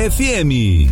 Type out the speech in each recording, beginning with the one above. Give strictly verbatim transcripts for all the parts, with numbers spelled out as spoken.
F M.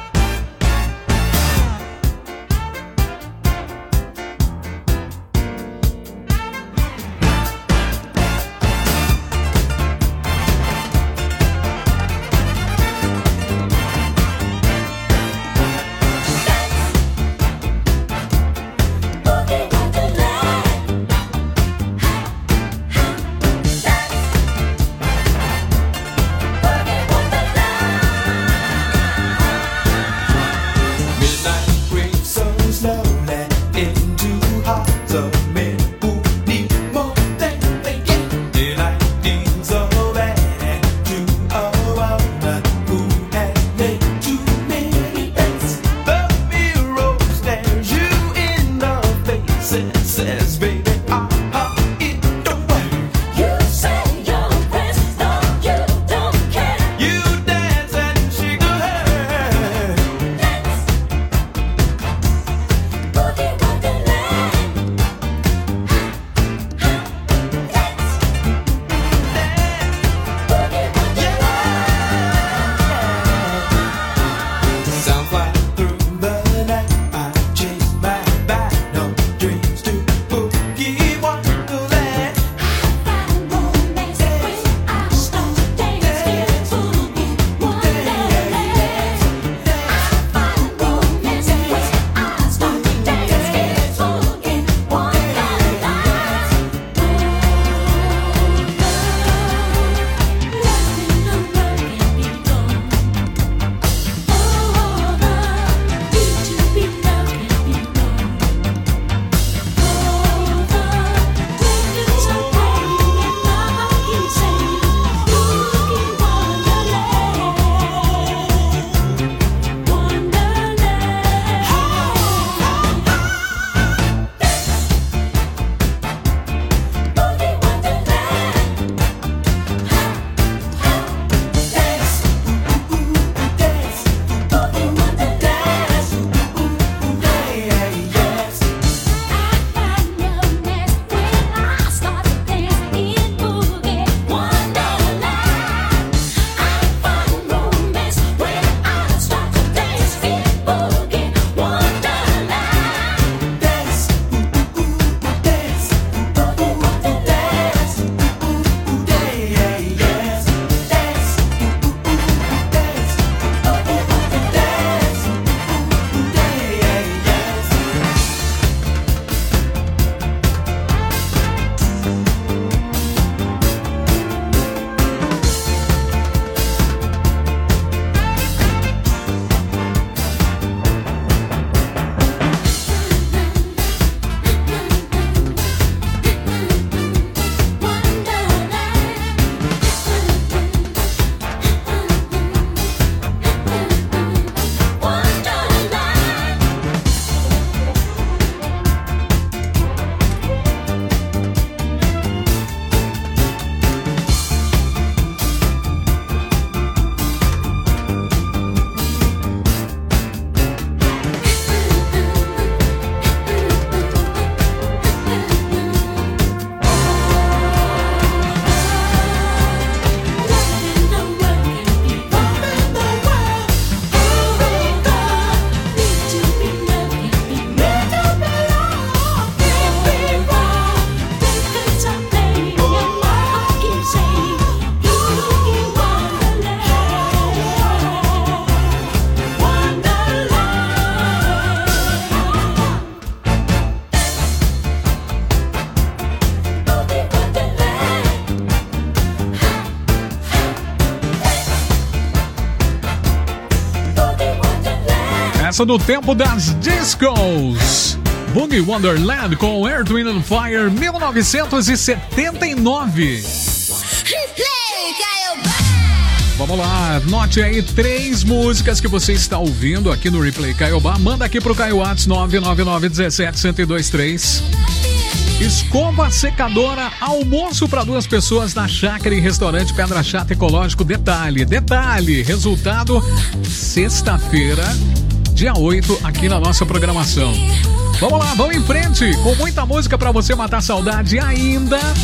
Essa do tempo das discos. Boogie Wonderland com Earth, Wind and Fire, mil novecentos e setenta e nove. Vamos lá, note aí três músicas que você está ouvindo aqui no Replay Caiobá. Manda aqui pro Caio Whats nove nove nove um sete, um zero dois três. Escova secadora, almoço para duas pessoas na Chácara e Restaurante Pedra Chata Ecológico. Detalhe, detalhe, resultado sexta-feira, dia oito, aqui na nossa programação. Vamos lá, vamos em frente, com muita música para você matar saudade ainda.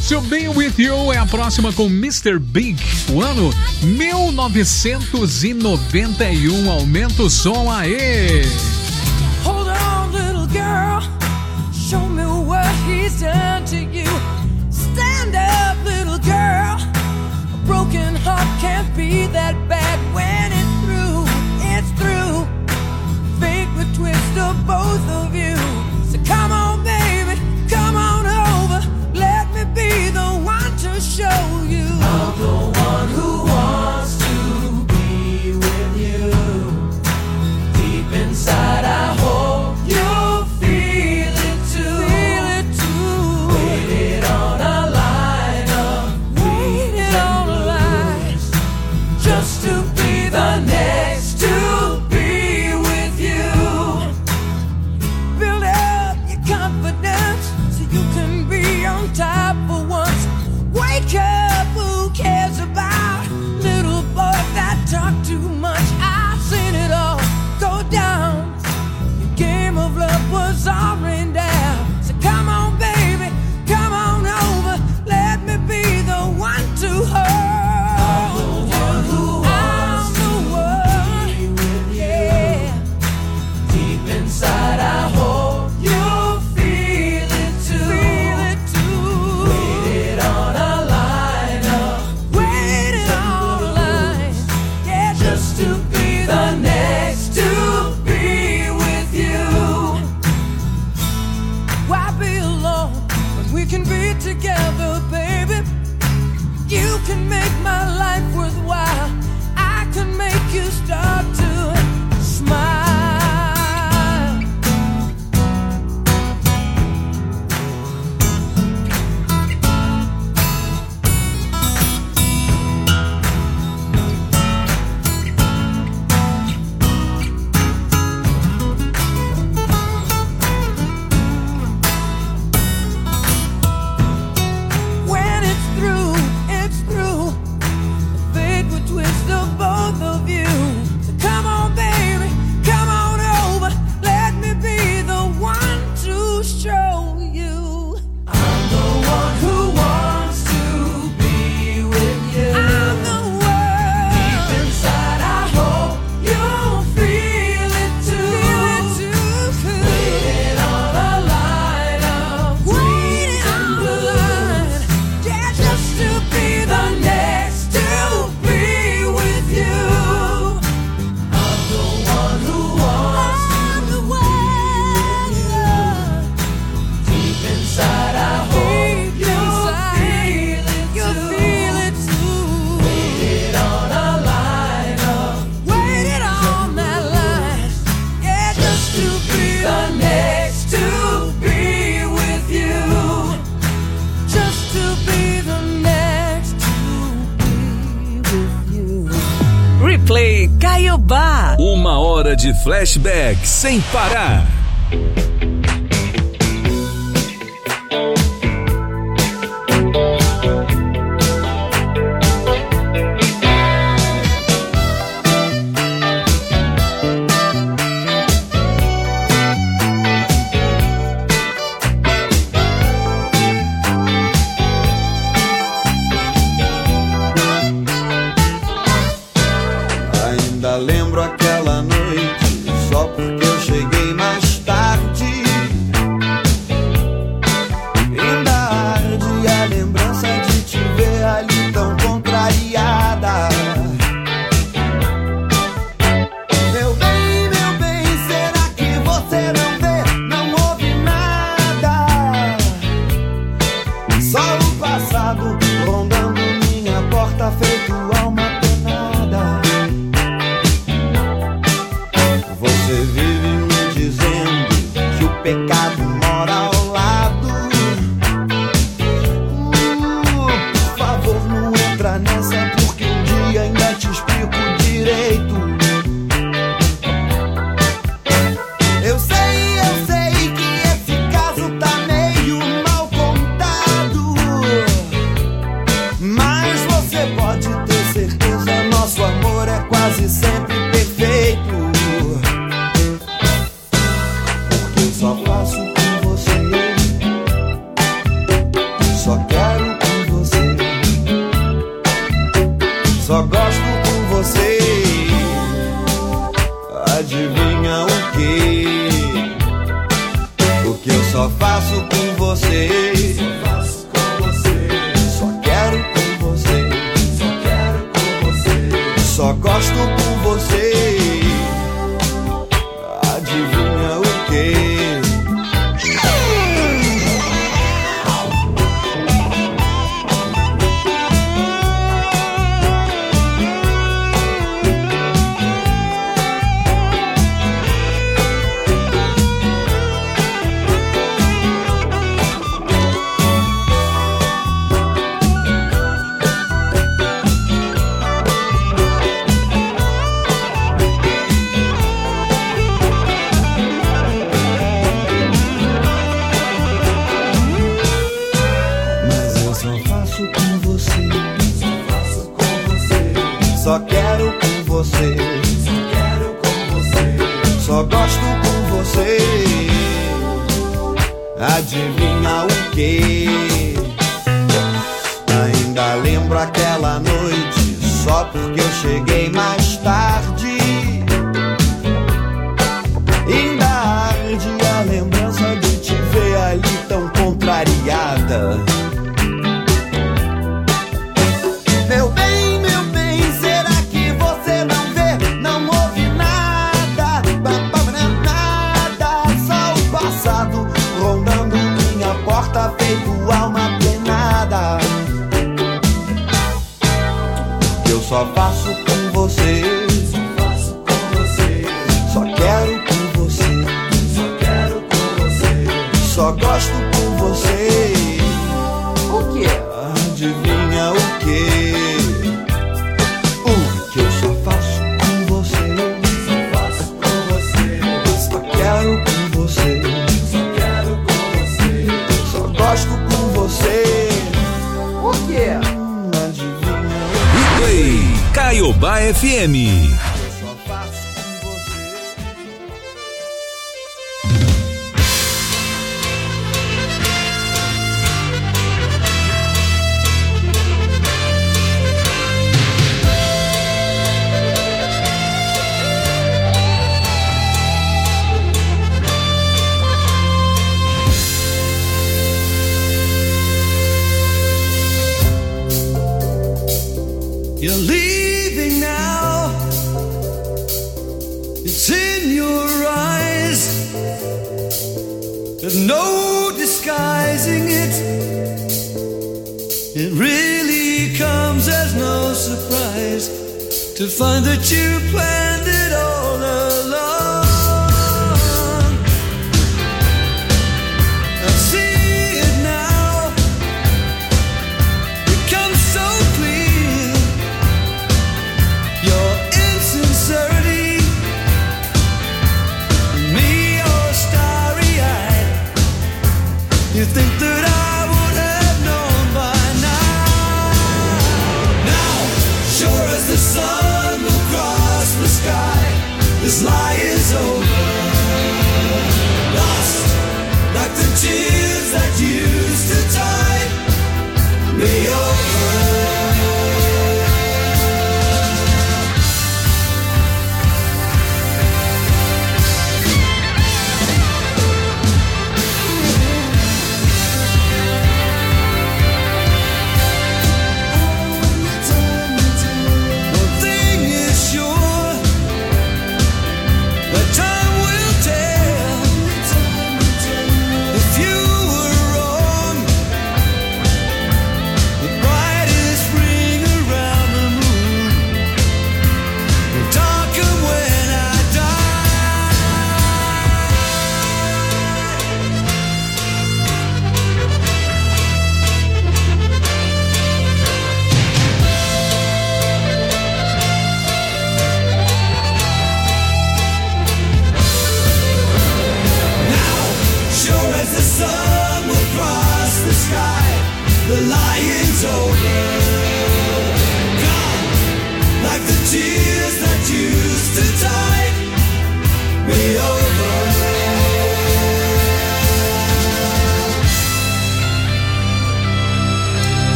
To Be With You é a próxima com mister Big. O ano mil novecentos e noventa e um. Aumenta o som aí. Hold on, little girl. Show me what he's done to you. Stand up, little girl. A broken heart can't be that bad when it's through. It's through. Fate would twist of both of you. So come on, baby, come on over. Let me be the one to show you. I'm the one who wants to be with you. Deep inside, I hope you'll feel it too. Feel it too. Waited on a line of waited on a line just to be the next to be with you. Build up your confidence so you can be on top for once. Wake up, who cares about little boys that talk too much? I've seen it all go down. Your game of love was all rained down. So come on, baby, come on over. Let me be the one to hold you. I'm the one who wants to be with you. Yeah. Deep inside, I hope you'll feel it too. Feel it too. Waited on a line of waited on a line. Yeah, just to be the next to be with you. Why be alone when we can be together, baby? You can make my life worthwhile. I can make you start to smile. When it's through, it's through. Fate would twist of both of you. So come on, baby, come on over. Let me be the one to show you. I'm the one who wants to be with you. I'm the one. Deep inside, I hope you'll feel it too. Feel it too. Waiting on a line of waiting on a line. Yeah, just to be the next to be with you. I'm the one who wants I'm the one. Deep inside, I hope you'll feel it too. Feel it too. Waited on a line of waited on that line. Yeah, just to be the next to be with you. Just to be the next to be with you. Replay Caiobá. Uma hora de flashback sem parar. Ainda lembro aquela noite, só porque eu cheguei mais tarde. Ainda arde a lembrança de te ver ali tão contrariada. Meu bem, meu bem, será que você não vê? Não ouve nada. Só o passado rondando minha porta, feito alma penada. Você vive me dizendo que o pecado mora ao lado. Uh, por favor, não entra nessa, porque um dia ainda te explico direito. Eu sei, eu sei que esse caso tá meio mal contado, mas você pode ter certeza, nosso amor é quase sempre perfeito. Porque só faço por você, só quero Só gosto por você. Adivinha o quê? Só quero com você, só quero com você, só gosto com você. Adivinha o quê? Ainda lembro aquela noite, só porque eu cheguei mais tarde. Ainda arde a lembrança de te ver ali tão contrariada. Meu bem, meu bem, será que você não vê? Não ouve nada, nada, só o passado rondando minha porta, feito alma penada. Eu só faço com você, só faço com você, só quero com você, só quero com você, só gosto com você. O que é? Adivinha o que? O que eu só faço com você, só faço com você, só quero com você, só quero com você, só gosto com você. O que é? Adivinha o que? Replay Caiobá F M. You're leaving now. It's in your eyes. There's no disguising it. It really comes as no surprise to find that you planned it all along. I see it now. It comes so clear. Your insincerity, me all starry-eyed. You think that I would have known by now. Now, sure as the sun will cross the sky,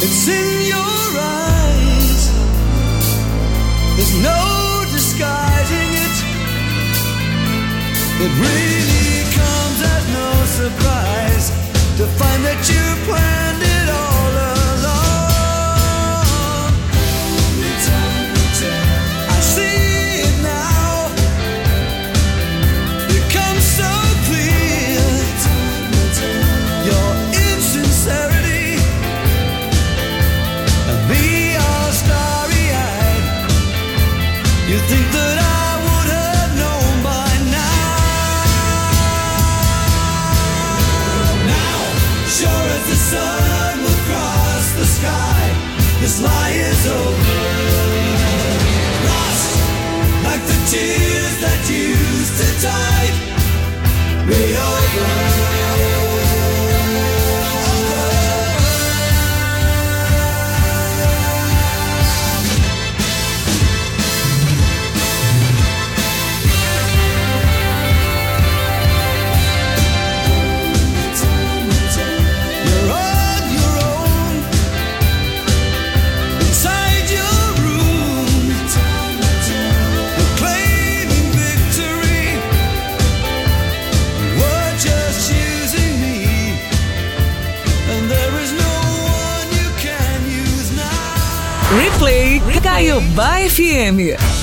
It's in your eyes. There's no disguising it. It really comes as no surprise to find that you planned it all along. I see it now. It comes so clear. Your insincerity and me all starry-eyed. You think that I would have known by now. Now, sure as the sun will cross the sky, this lie is over. Lost like the tears that used to tide me over. Replay Caiobá F M.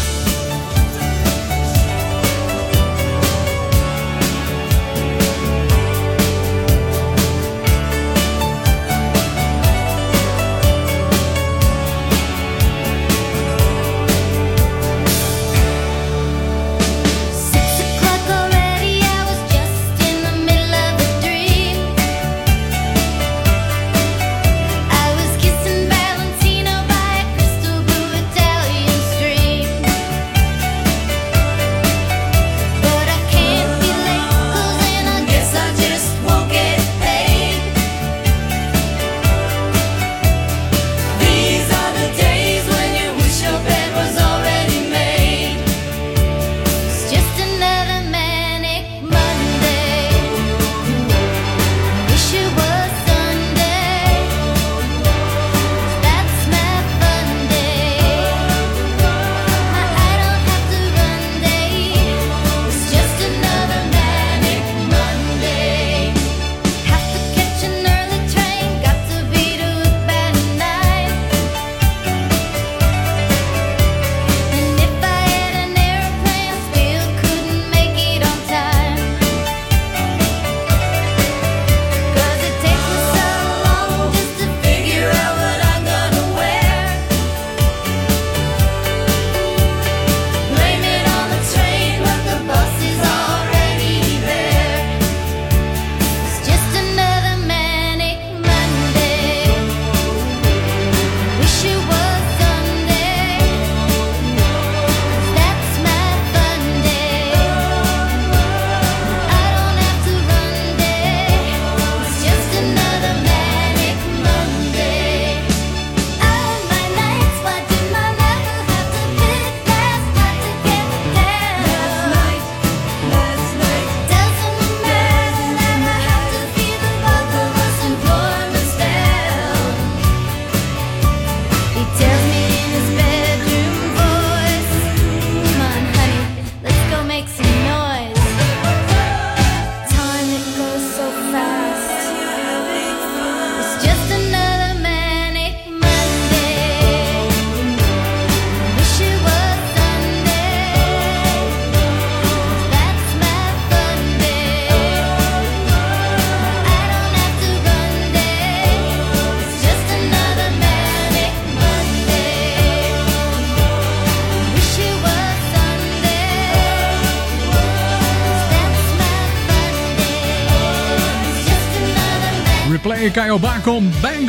Replay Caiobá com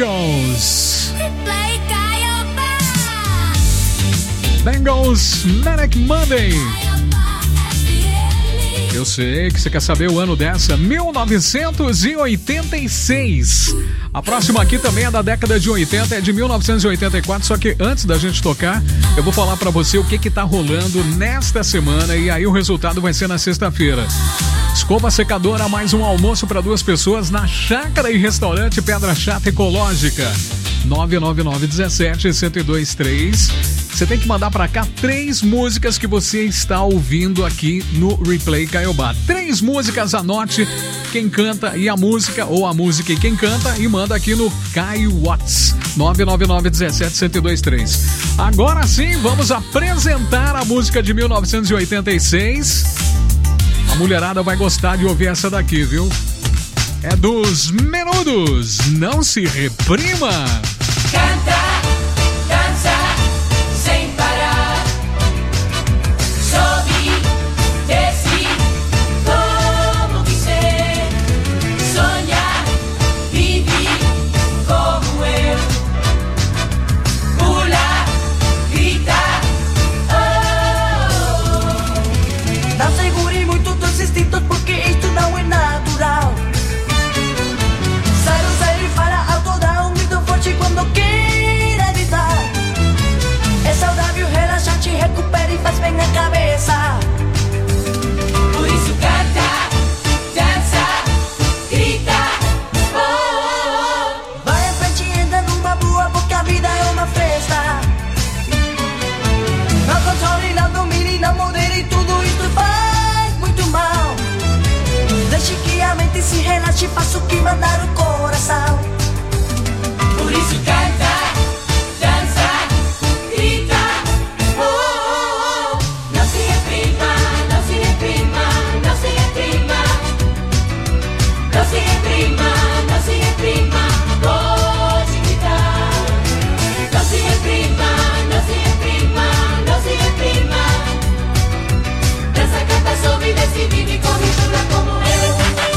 Bangles. Replay Caiobá. Bangles Manic Monday. Eu sei que você quer saber o ano dessa, mil novecentos e oitenta e seis. A próxima aqui também é da década de oitenta, é de mil novecentos e oitenta e quatro, só que antes da gente tocar, eu vou falar pra você o que que tá rolando nesta semana e aí o resultado vai ser na sexta-feira. Escova secadora, mais um almoço para duas pessoas na Chácara e Restaurante Pedra Chata Ecológica. nove nove nove um sete, um dois três. Você tem que mandar pra cá três músicas que você está ouvindo aqui no Replay Caiobá. Três músicas, anote quem canta e a música, ou a música e quem canta, e manda aqui no Caio Watts, nove nove nove um sete, um dois três. Agora sim, vamos apresentar a música de mil novecentos e oitenta e seis. A mulherada vai gostar de ouvir essa daqui, viu? É dos Menudos, Não Se Reprima. Canta, dança, sem parar. Sobe, desce, como quiser. Sonha, vive como eu. Pula, grita, oh. Não segure muito teus instintos, porque isto não é natural. Sai do sério e fala alto, dá um grito forte quando queira evitar. É saudável, relaxante, recupera e faz bem a cabeça. Por isso canta, dança, grita, oh, oh, oh. Vai em frente, entra numa boa, porque a vida é uma festa. Não controle, não domine, não modere, tudo isto faz muito mal. Deixe que a mente se relaxe, faça o que mandar o coração. Por isso canta, dança, grita, oh, oh, oh. Não se reprima, não se reprima, não se reprima. Não se reprima, não se reprima, pode gritar. Não se reprima, não se reprima, não se reprima. Dança, canta, sobe, desce, vive, corre, pula como eu.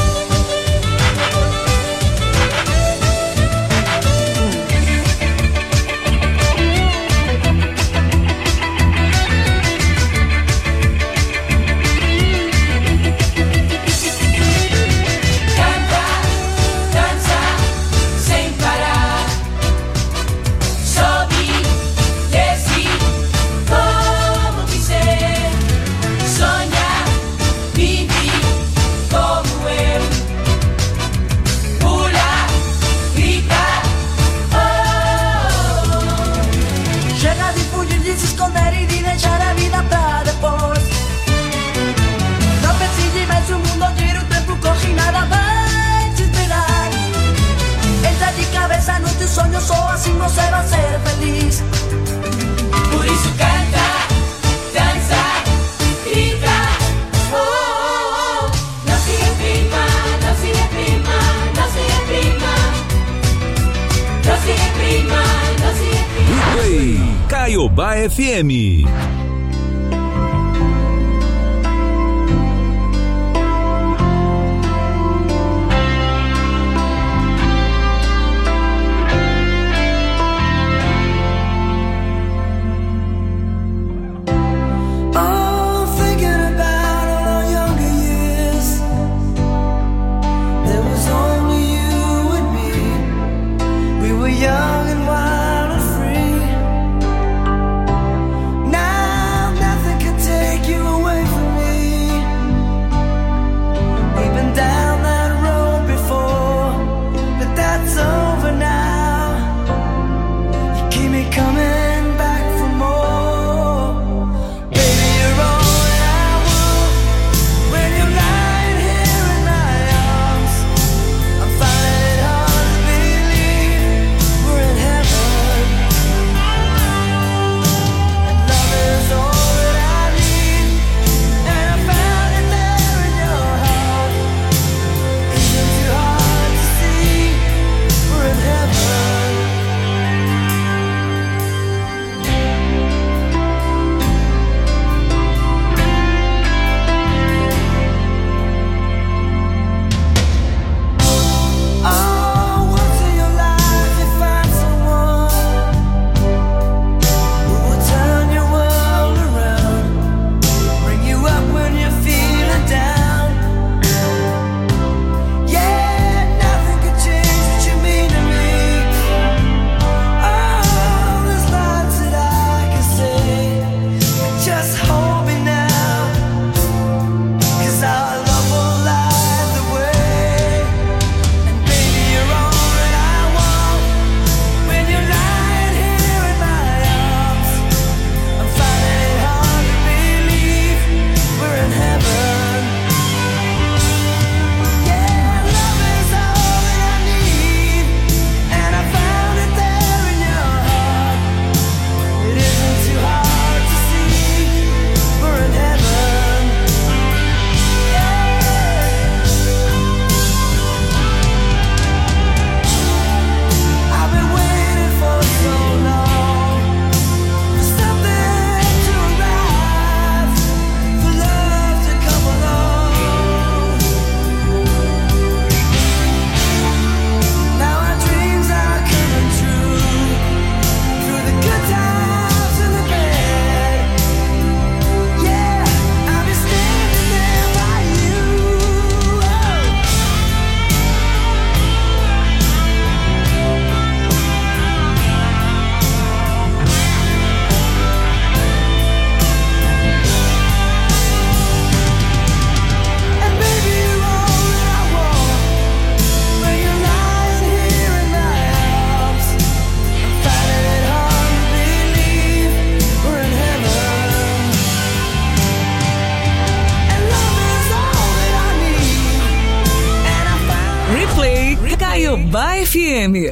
Canta, dança, sem parar. Sobe, desce, como quiser. Sonha, vive como eu. Pula, grita, oh. Chega de fugir, de se esconder e de deixar a vida pra depois. Não pense demais, o mundo gira, o tempo corre, nada vai te esperar. Entra de cabeça no teu sonho, só assim você vai ser feliz. Por isso canta, dança, grita, oh, oh, oh. Não se reprima, não se reprima, não se reprima. Não se reprima, não se reprima. Replay Caiobá F M. Oh, thinking about all our younger years. There was only you and me. We were young and wild and free. Now Caiobá F M.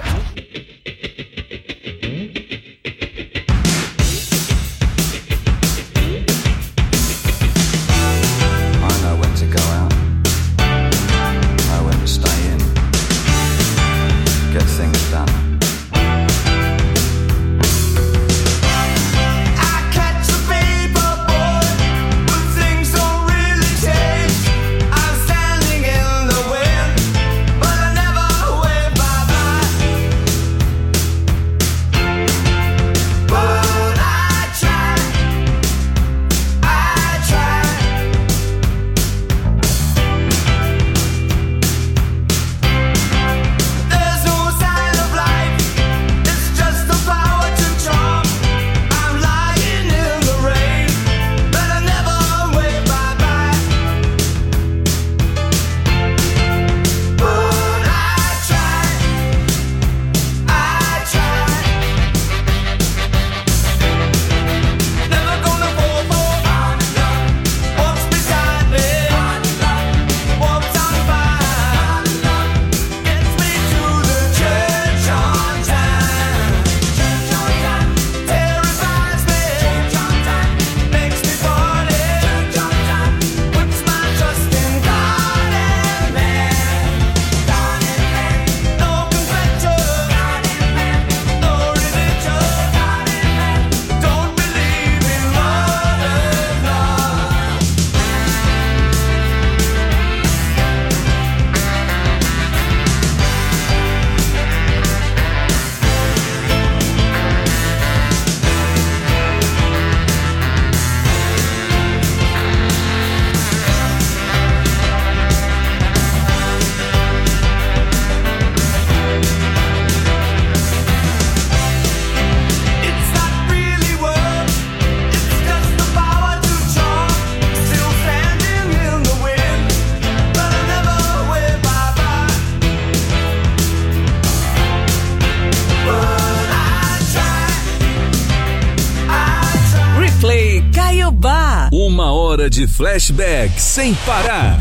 Uma hora de flashback sem parar.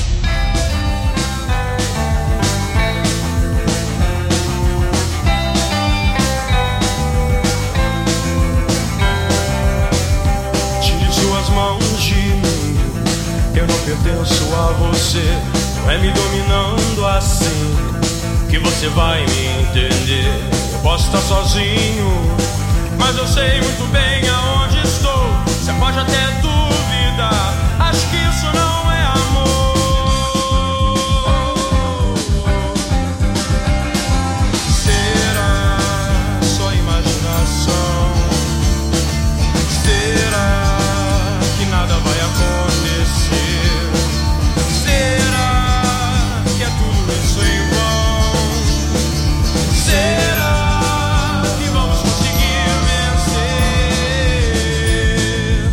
Tire suas mãos de mim, eu não pertenço a você. Não é me dominando assim que você vai me entender. Eu posso estar sozinho, mas eu sei muito bem aonde estou. Você pode até duvidar, acho que isso não é amor. Será só imaginação? Será que nada vai acontecer? Será que é tudo isso em vão? Será que vamos conseguir vencer?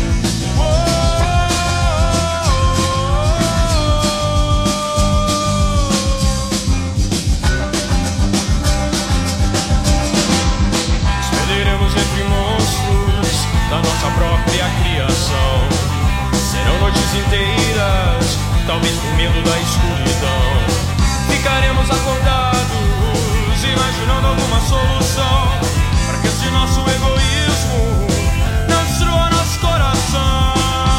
Perderemos entre monstros da nossa própria criação. Serão noites inteiras, talvez por medo da escuridão. Ficaremos acordados, imaginando alguma solução para que esse nosso egoísmo não destrua nosso coração.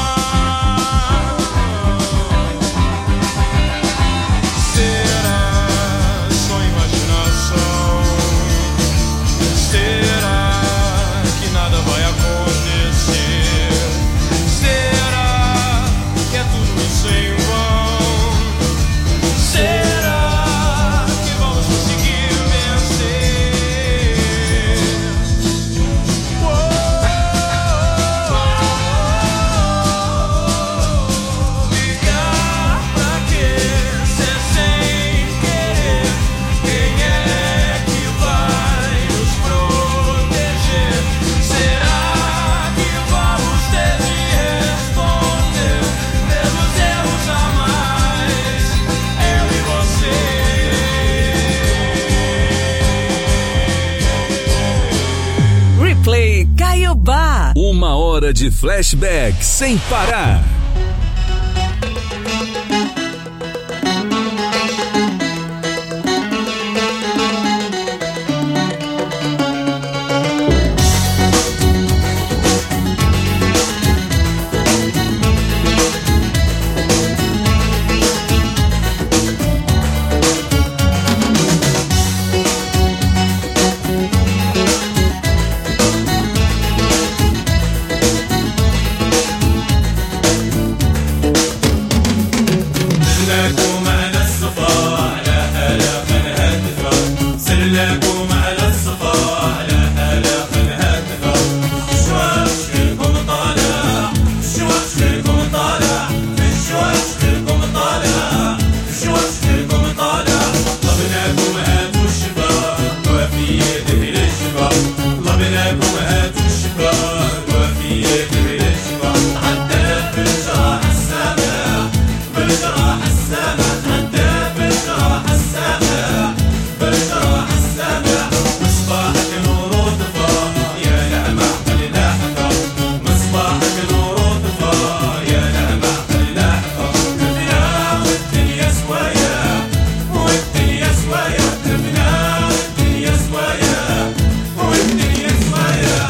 Será só imaginação? Será que nada vai acontecer? Será que é tudo isso em vão? Será que vamos conseguir vencer? Ligar pra quê? Ser sem querer. Quem é que vai nos proteger? Será que vamos ter de responder pelos erros a mais? Eu e você. Replay Caiobá. Uma hora de flashback sem parar. قبلناكم على الصفا على حالة خلها تفا الشواش فيكم طالع الشواش فيكم طالع الشواش فيكم طالع الشواش فيكم طالع طلبناكم هاتوا الشفا وفي يده الشفا طلبناكم هاتوا الشفا وفي يده الشفا تعدى بالجراح السامع بالجراح السامع تعدى بالجراح السامع بالجراح السامع مصباحك نور وطفا يا نعمة خلينا حفا مصباحك نور وطفا يا نعمة خلينا حفا كفنا والدنيا سوايا والدنيا سوايا كفنا والدنيا سوايا والدنيا سوايا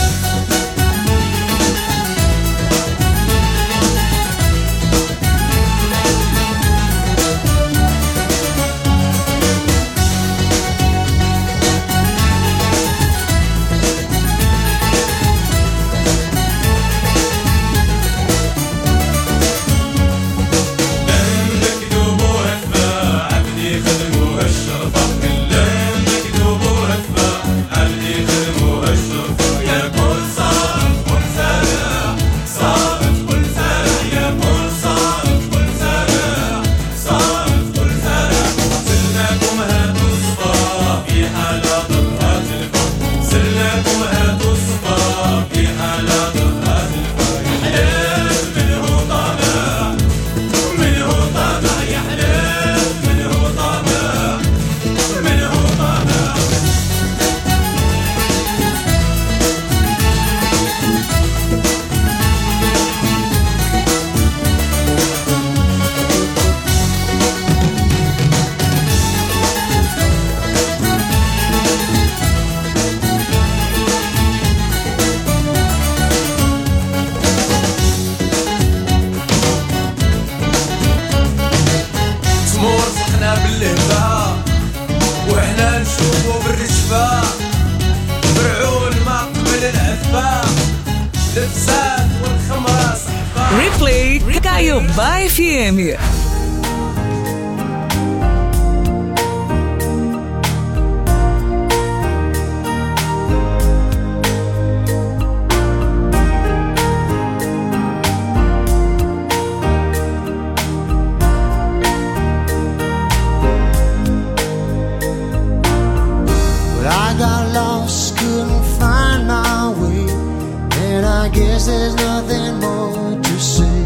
مكتوبوها كفا عبدي خدموها الشرفة كلهم مكتوبوها كفا عبدي خدموها الشرفة يا كل صارت كل سارع صارت كل سارع يا كل صارت كل سارع صارت كل سارع سلناكم هاتوا الصفا في حالة ضرها تلفا سلناكم هاتوا الصفا في حالة ضرها تلفا يا حلال منه طامع منه طامع يا حلال منه طامع منه طامع تمور رزقنا باللهفة وحنا نشوفو بالرشفة فرعون ما قبل العفة لبسات والخمرة صحفة Replay Caiobá F M. Well, I got lost, couldn't find my way, and I guess there's nothing more to say.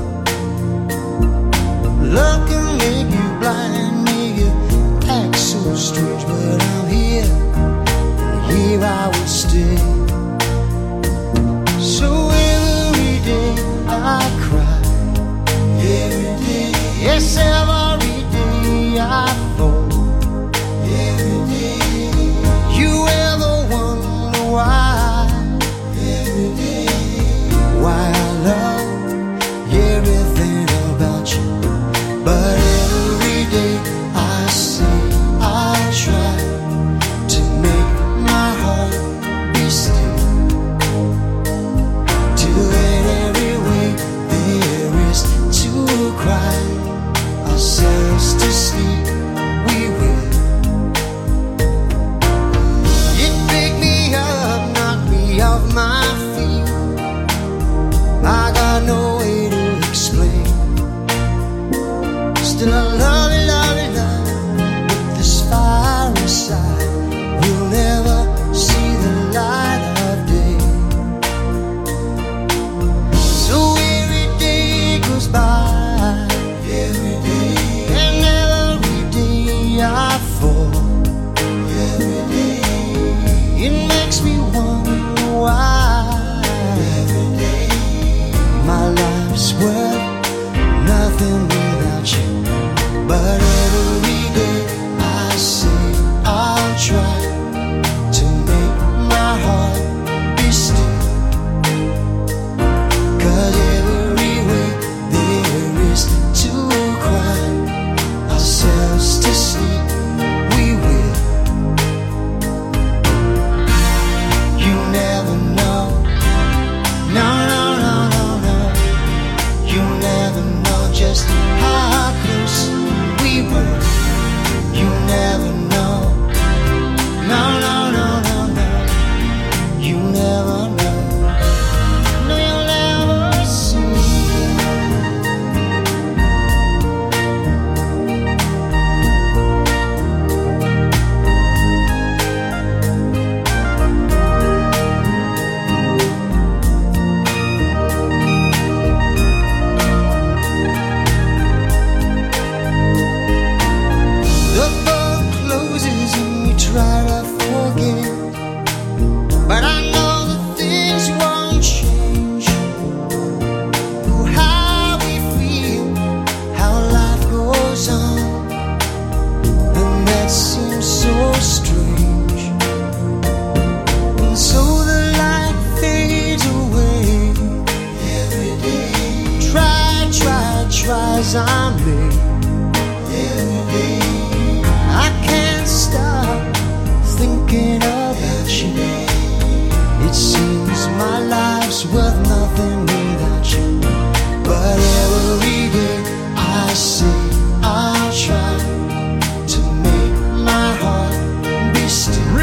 Love can make you blind, make you act so strange, but I'm here, and here I will stay. So every day I cry, every day, yes, every day I fall. Every day, you ever wonder why? Every day, why I love everything about you. But every day I say I'll try.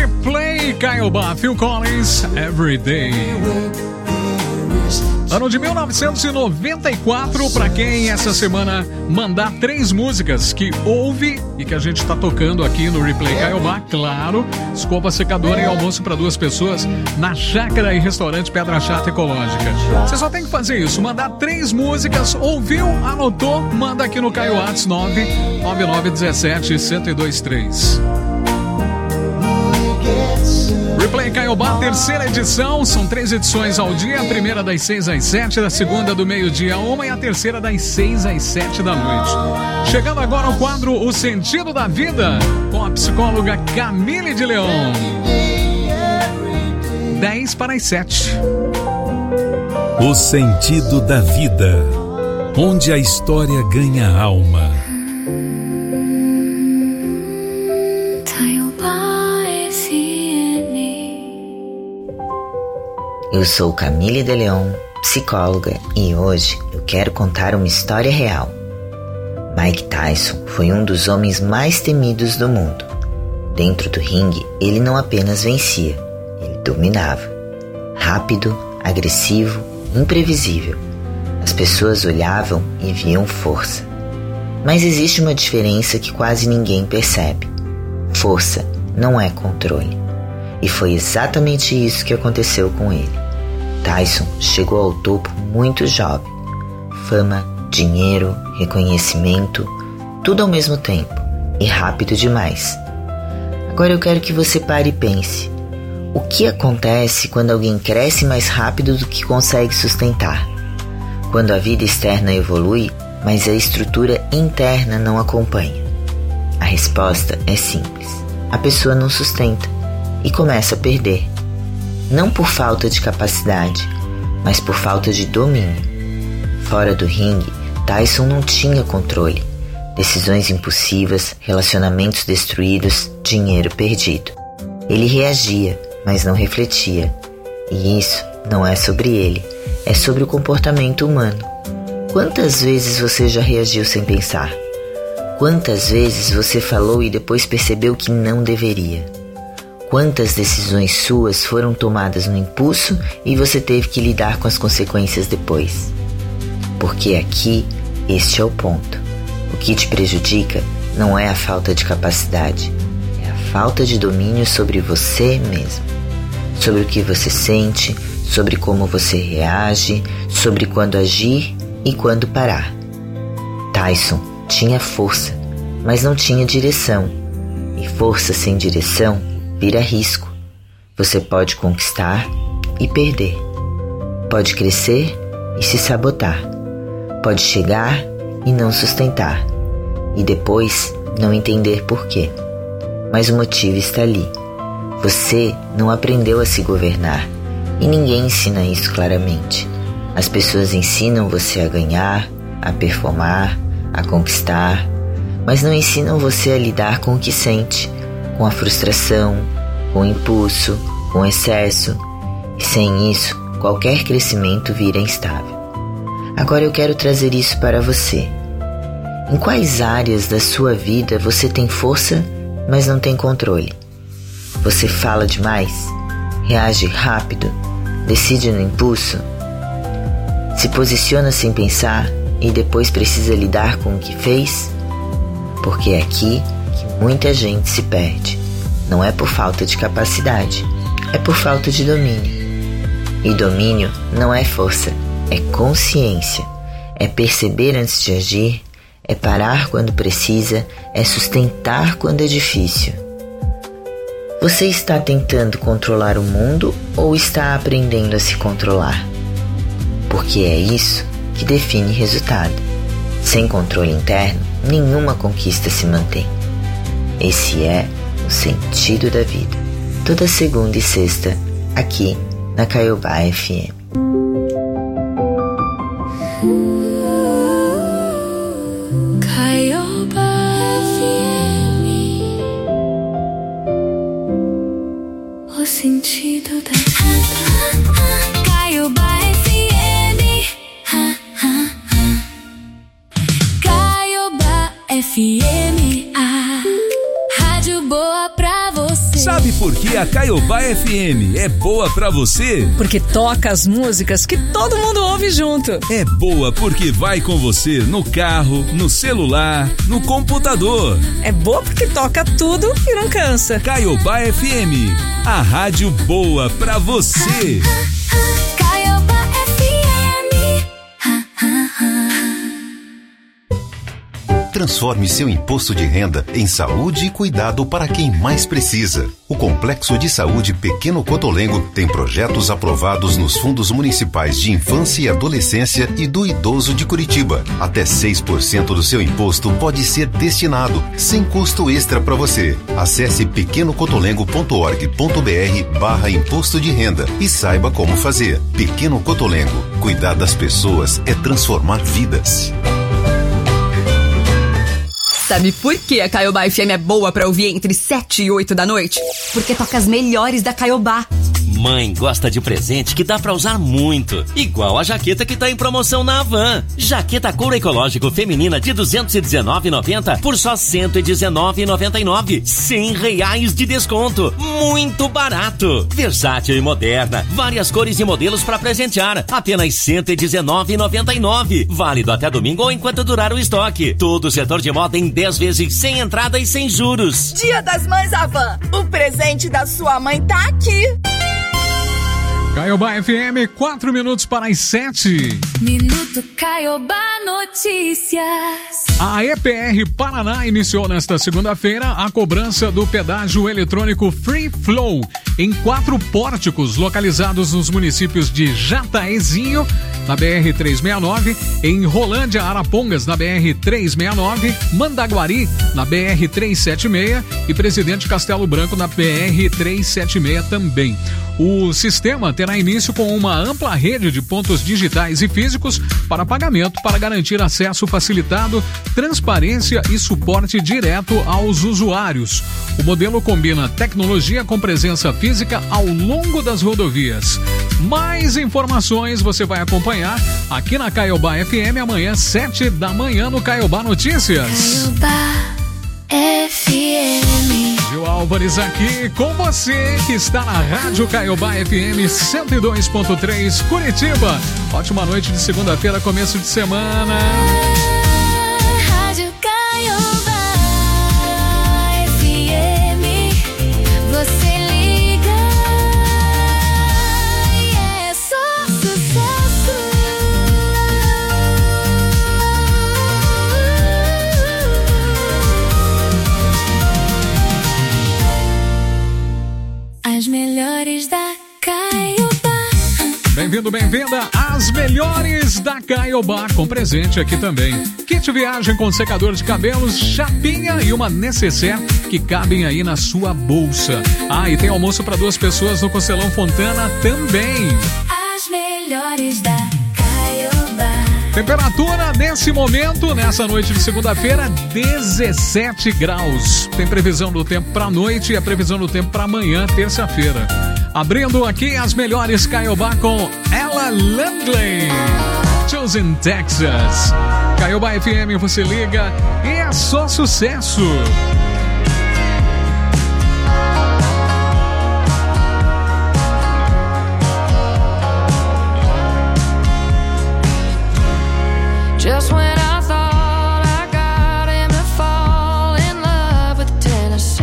Replay Caiobá, Phil Collins, Every Day. Ano de mil novecentos e noventa e quatro, para quem essa semana mandar três músicas que ouve e que a gente está tocando aqui no Replay Caiobá, claro, escova secadora e almoço para duas pessoas na Chácara e Restaurante Pedra Chata Ecológica. Você só tem que fazer isso, mandar três músicas, ouviu, anotou, manda aqui no Caio Whats nove nove nove um sete um zero dois três. Replay Caiobá, terceira edição, são três edições ao dia, a primeira das seis às sete, a segunda do meio-dia a uma e a terceira das seis às sete da noite. Chegando agora ao quadro O Sentido da Vida, com a psicóloga Camille de Leon. dez para as sete. O Sentido da Vida, onde a história ganha alma. Eu sou Camille de Leon, psicóloga, e hoje eu quero contar uma história real. Mike Tyson foi um dos homens mais temidos do mundo. Dentro do ringue, ele não apenas vencia, ele dominava. Rápido, agressivo, imprevisível. As pessoas olhavam e viam força. Mas existe uma diferença que quase ninguém percebe. Força não é controle. E foi exatamente isso que aconteceu com ele. Tyson chegou ao topo muito jovem. Fama, dinheiro, reconhecimento, tudo ao mesmo tempo e rápido demais. Agora eu quero que você pare e pense. O que acontece quando alguém cresce mais rápido do que consegue sustentar? Quando a vida externa evolui, mas a estrutura interna não acompanha? A resposta é simples. A pessoa não sustenta e começa a perder. Não por falta de capacidade, mas por falta de domínio. Fora do ringue, Tyson não tinha controle. Decisões impulsivas, relacionamentos destruídos, dinheiro perdido. Ele reagia, mas não refletia. E isso não é sobre ele, é sobre o comportamento humano. Quantas vezes você já reagiu sem pensar? Quantas vezes você falou e depois percebeu que não deveria? Quantas decisões suas foram tomadas no impulso e você teve que lidar com as consequências depois? Porque aqui, este é o ponto. O que te prejudica não é a falta de capacidade, é a falta de domínio sobre você mesmo. Sobre o que você sente, sobre como você reage, sobre quando agir e quando parar. Tyson tinha força, mas não tinha direção. E força sem direção vira risco. Você pode conquistar e perder. Pode crescer e se sabotar. Pode chegar e não sustentar. E depois não entender por quê. Mas o motivo está ali. Você não aprendeu a se governar. E ninguém ensina isso claramente. As pessoas ensinam você a ganhar, a performar, a conquistar, mas não ensinam você a lidar com o que sente, com a frustração, com o impulso, com o excesso. E sem isso, qualquer crescimento vira instável. Agora eu quero trazer isso para você. Em quais áreas da sua vida você tem força, mas não tem controle? Você fala demais? Reage rápido? Decide no impulso? Se posiciona sem pensar e depois precisa lidar com o que fez? Porque é aqui que muita gente se perde. Não é por falta de capacidade, é por falta de domínio. E domínio não é força, é consciência. É perceber antes de agir, é parar quando precisa, é sustentar quando é difícil. Você está tentando controlar o mundo ou está aprendendo a se controlar? Porque é isso que define resultado. Sem controle interno, nenhuma conquista se mantém. Esse é o sentido da vida. Toda segunda e sexta, aqui na Caiobá F M. Caiobá F M. O sentido da vida. Caiobá F M. Caiobá F M. A rádio boa pra você. Sabe por porque a Caiobá F M é boa pra você. Porque toca as músicas que todo mundo ouve junto. É boa porque vai com você no carro, no celular, no computador. É boa porque toca tudo e não cansa. Caiobá F M, a rádio boa pra você. Caiobá F M. Transforme seu imposto de renda em saúde e cuidado para quem mais precisa. O Complexo de Saúde Pequeno Cotolengo tem projetos aprovados nos fundos municipais de infância e adolescência e do idoso de Curitiba. Até seis por cento do seu imposto pode ser destinado, sem custo extra para você. Acesse pequenocotolengo.org.br barra imposto de renda e saiba como fazer. Pequeno Cotolengo. Cuidar das pessoas é transformar vidas. Sabe por que a Caiobá F M é boa pra ouvir entre sete e oito da noite? Porque toca as melhores da Caiobá. Mãe gosta de presente que dá pra usar muito. Igual a jaqueta que tá em promoção na Havan. Jaqueta couro ecológico feminina de duzentos e dezenove reais e noventa centavos por só cento e dezenove reais e noventa e nove centavos. cem reais de desconto. Muito barato. Versátil e moderna. Várias cores e modelos pra presentear. Apenas cento e dezenove reais e noventa e nove centavos. Válido até domingo ou enquanto durar o estoque. Todo o setor de moda em dez vezes sem entrada e sem juros. Dia das Mães Havan. O presente da sua mãe tá aqui. Caiobá F M, quatro minutos para as sete. Minuto Caiobá Notícias. A E P R Paraná iniciou nesta segunda-feira a cobrança do pedágio eletrônico Free Flow em quatro pórticos localizados nos municípios de Jataezinho, na B R trezentos e sessenta e nove, em Rolândia, Arapongas, na B R trezentos e sessenta e nove, Mandaguari, na B R trezentos e setenta e seis e Presidente Castelo Branco, na B R trezentos e setenta e seis também. O sistema terá início com uma ampla rede de pontos digitais e físicos para pagamento para garantir acesso facilitado, transparência e suporte direto aos usuários. O modelo combina tecnologia com presença física ao longo das rodovias. Mais informações você vai acompanhar aqui na Caiobá F M amanhã, sete da manhã, no Caiobá Notícias. Caiobá F M. Gil Álvares aqui com você que está na Rádio Caiobá F M cento e dois ponto três Curitiba. Ótima noite de segunda-feira, começo de semana. Rádio Caiobá F M. Você liga e é só sucesso. As melhores da Caiobá. Bem-vindo, bem-vinda às melhores da Caiobá, com presente aqui também. Kit viagem com secador de cabelos, chapinha e uma necessaire que cabem aí na sua bolsa. Ah, e tem almoço para duas pessoas no Costelão Fontana também. As melhores da Caiobá. Temperatura nesse momento, nessa noite de segunda-feira, dezessete graus. Tem previsão do tempo para noite e a previsão do tempo para amanhã, terça-feira. Abrindo aqui as melhores Caiobá com Ella Landley, Chosen Texas. Caiobá F M, você liga e é só sucesso. Just when I thought I got him to fall in love with Tennessee,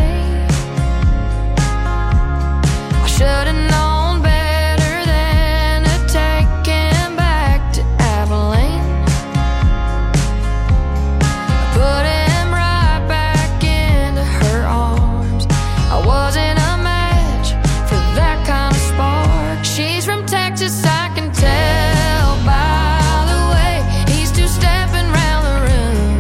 I should have known better than to take him back to Abilene. I put him right back into her arms. I wasn't a match for that kind of spark. She's from Texas, I can tell by the way he's two-stepping round the room.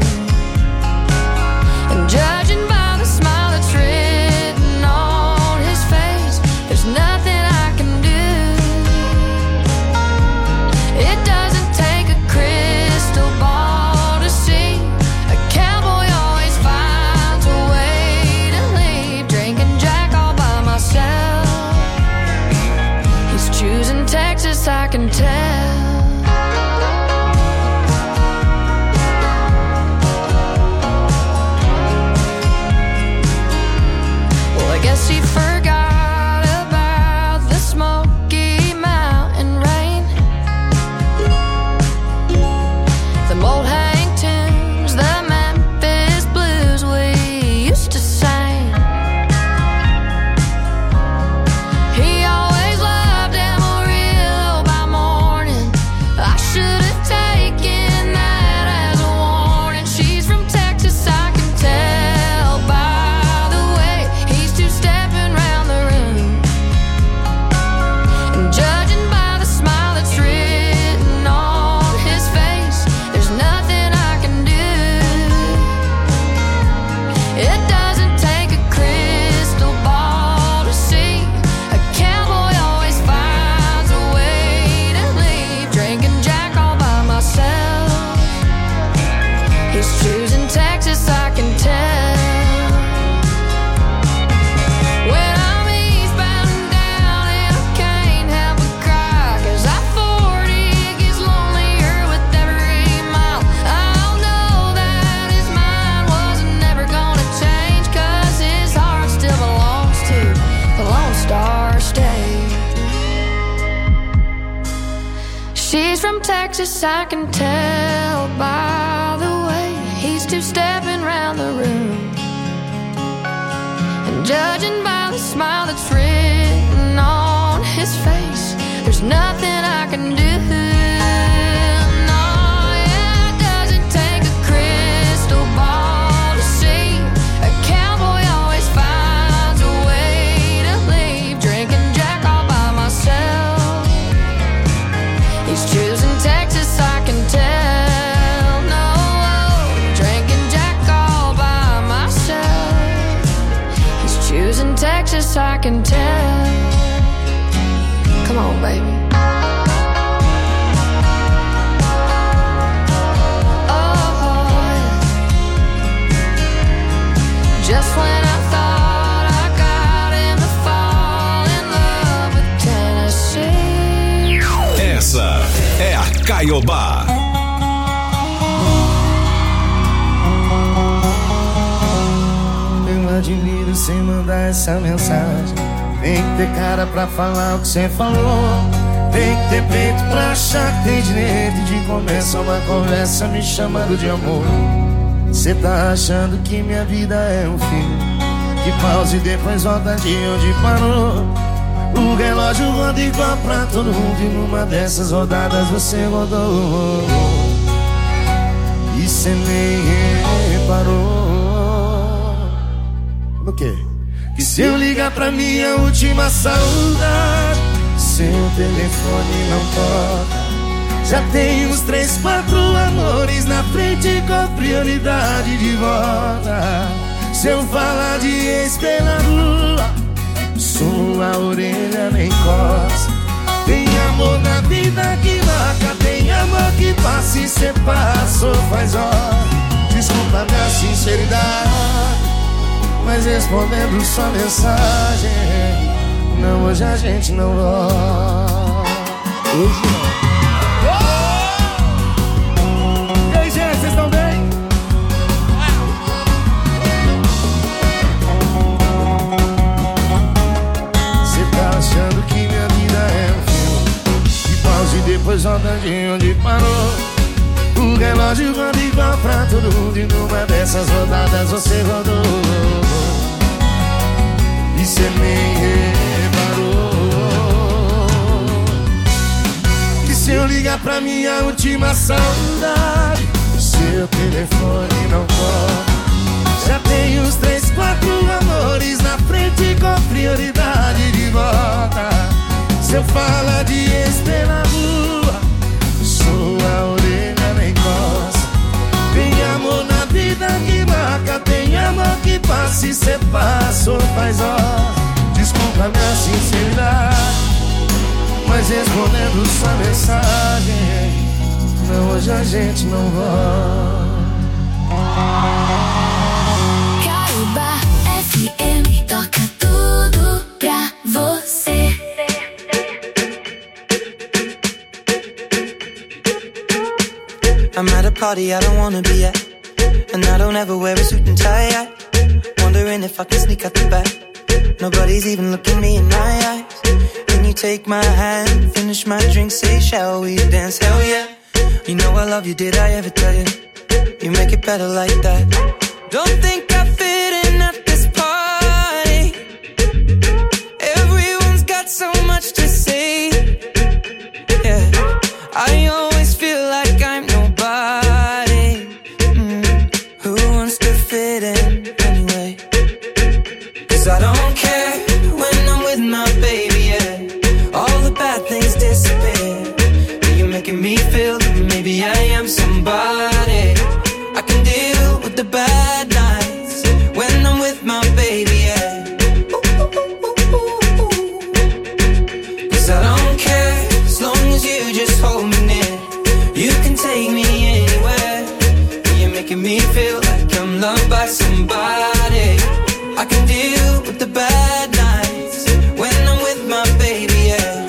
And judging by the smile that's written on his face, there's nothing I can do. It doesn't take a crystal ball to see a cowboy always finds a way to leave. Drinking Jack all by myself. He's choosing Texas, I can tell. Well, I guess he forgot from Texas, I can tell by the way he's two-stepping round the room. And judging by the smile that's written on his face, there's nothing I can do. No, yeah, it doesn't take a crystal ball to see. A cowboy always finds a way to leave. Drinking Jack all by myself. He's choosing Texas, I can tell. No, drinking Jack all by myself. He's choosing Texas, I can tell. Come on, baby. Oh, just when I thought I got him to fall in love with Tennessee. Essa é a Caiobá. Eu admiro sem mandar essa mensagem. Tem que ter cara pra falar o que cê falou. Tem que ter peito pra achar que tem direito de começar uma conversa me chamando de amor. Cê tá achando que minha vida é um filme que pausa e depois volta de onde parou. O relógio roda igual pra todo mundo e numa dessas rodadas você rodou. E cê nem reparou. No quê? Que se eu ligar pra minha última saudade, seu telefone não toca. Já tem uns três, quatro amores na frente com prioridade de volta. Se eu falar de ex pela rua, sua orelha nem coça. Tem amor na vida que marca, tem amor que passa e cê passou faz hora. Desculpa minha sinceridade, mas respondendo sua mensagem, não, hoje a gente não volta. Hoje não. E aí, gente, vocês estão bem? Cê tá achando que minha vida é um filme que pausa e depois volta de onde parou. O relógio roda igual pra todo mundo e numa dessas rodadas você rodou. E cê nem reparou que se eu ligar pra minha última saudade, seu telefone não toca. Já tem uns três, quatro amores na frente com prioridade de volta. Se eu falar de ex pela rua, sua orelha nem coça. Tem amor na vida que marca, tem amor que passa e cê passou faz hora. Desculpa minha sinceridade, mas respondendo sua mensagem, não, hoje a gente não volta. Caiobá F M toca tudo pra você. I'm at a party I don't wanna be at, and I don't ever wear a suit and tie yet. Wondering if I can sneak out the back. Nobody's even looking me in my eyes. Can you take my hand, finish my drink, say shall we dance? Hell yeah. You know I love you, did I ever tell you? You make it better like that. Don't think I fit in at this party. Everyone's got so much to say. Yeah, I always feel like I'm nobody. Mm. Who wants to fit in anyway? Cause I don't care when I'm with my baby, yeah. All the bad things disappear. You're making me feel that maybe I am somebody. I can deal with the bad nights when I'm with my baby, yeah. Cause I don't care as long as you just hold me near. You can take me anywhere. You're making me feel like I'm loved by somebody. I can deal with the bad nights when I'm with my baby, yeah.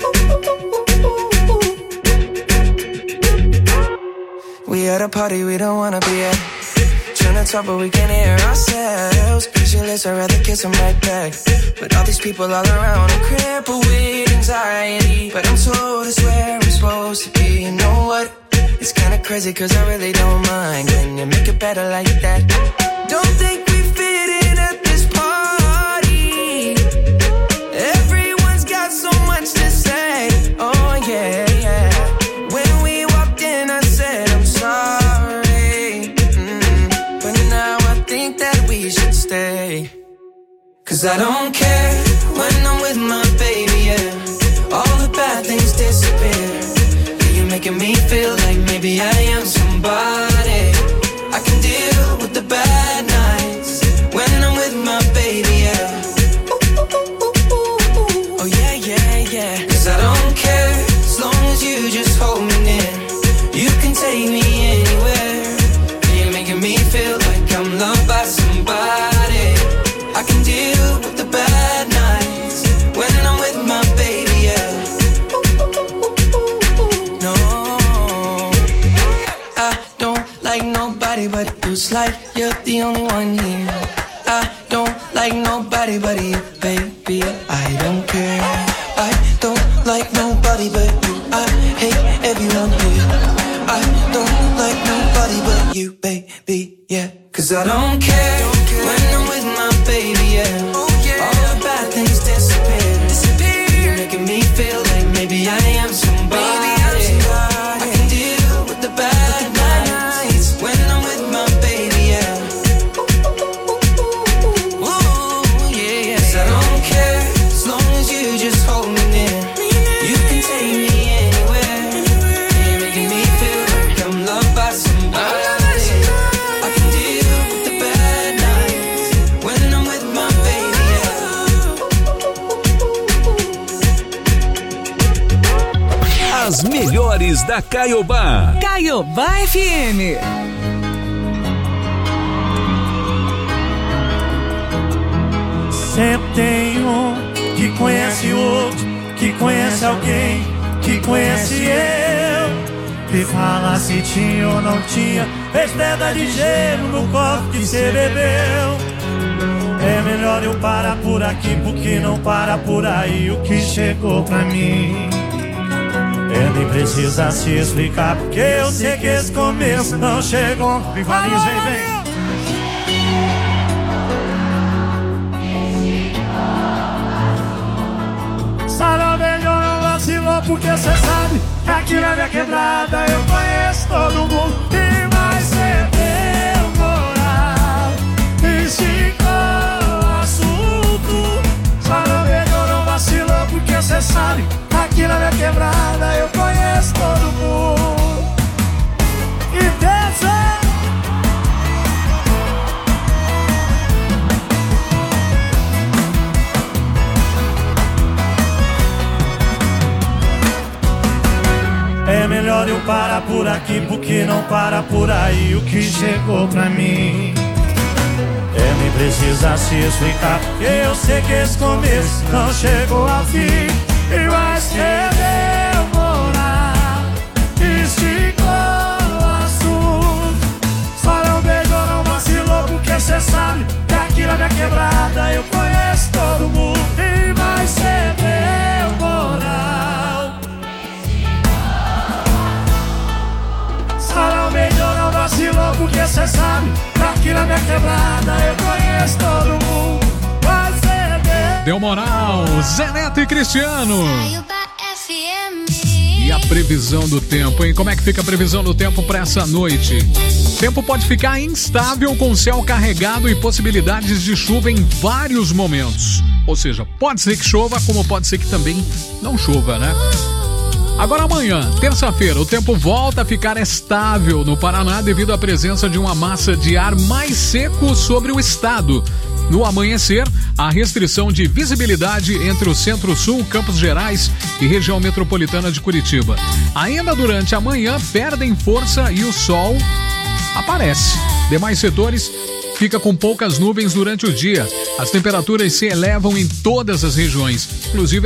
We at a party we don't wanna be at. Trying to talk but we can't hear ourselves. Pictureless, I'd rather kiss them right back. But all these people all around, I'm crippled with anxiety. But I'm told it's where it's supposed to be. You know what? It's kinda crazy cause I really don't mind. Can you make it better like that? Don't think we fit in at this party. Everyone's got so much to say. Oh yeah, yeah. When we walked in I said I'm sorry. Mm-hmm. But now I think that we should stay. Cause I don't care when I'm with my baby, yeah. All the bad things disappear. You're making me feel like maybe I am somebody. I can deal with the bad nights when I'm with my baby, yeah. Oh yeah, yeah, yeah. Cause I don't care as long as you just hold me near. You can take me anywhere. You're making me feel like I'm loved by somebody. I can deal with the bad nights when I'm with my baby, yeah. No, I don't like nobody but you. It's like you're the only one here. I don't like nobody but you, baby. I don't care. I don't like nobody but you. I hate everyone here. I don't like nobody but you, baby, yeah. Cause I don't care when I'm with my baby, yeah. All the bad things disappear. You're making me feel like maybe I am somebody. I can deal with the bad nights when I'm with my baby, yeah. Ooh, yeah, yeah. Cause I don't care as long as you just hold me near. You can take me anywhere. You're making me feel like I'm loved by somebody. I can deal with the bad nights when I'm with my baby, yeah. As melhores da Caiobá. Caiobá F M. Sempre tem um que conhece o outro, que conhece alguém, que conhece eu. E fala se tinha ou não tinha, fez pedra de gelo no copo que cê bebeu. É melhor eu parar por aqui, porque não para por aí o que chegou pra mim. É, nem precisa se explicar, porque eu sei que esse começo não chegou. Vem, Valinhos, vem, vem. Porque cê sabe que aqui na minha quebrada eu conheço todo mundo. E mais cê deu moral, esticou o assunto. Só não melhor, não vacilou, porque cê sabe que aqui na minha quebrada eu conheço todo mundo. E pensa. É melhor eu parar por aqui, porque não para por aí o que chegou pra mim. É, nem precisa se explicar, porque eu sei que esse começo não chegou ao fim. E vai ser demorar, esticou o assunto. Só não beijou, não vacilou, porque cê sabe que aqui na minha quebrada eu conheço todo mundo. E vai ser demorar. Não beijou, não vacilou, porque cê sabe que aqui na minha quebrada eu conheço todo mundo. Vai ser Deus. Deu moral, Zé Neto e Cristiano. E a previsão do tempo, hein? Como é que fica a previsão do tempo para essa noite? O tempo pode ficar instável com céu carregado e possibilidades de chuva em vários momentos. Ou seja, pode ser que chova, como pode ser que também não chova, né? Agora amanhã, terça-feira, o tempo volta a ficar estável no Paraná devido à presença de uma massa de ar mais seco sobre o estado. No amanhecer, a restrição de visibilidade entre o Centro-Sul, Campos Gerais e região metropolitana de Curitiba. Ainda durante a manhã, perdem força e o sol aparece. Demais setores fica com poucas nuvens durante o dia. As temperaturas se elevam em todas as regiões, inclusive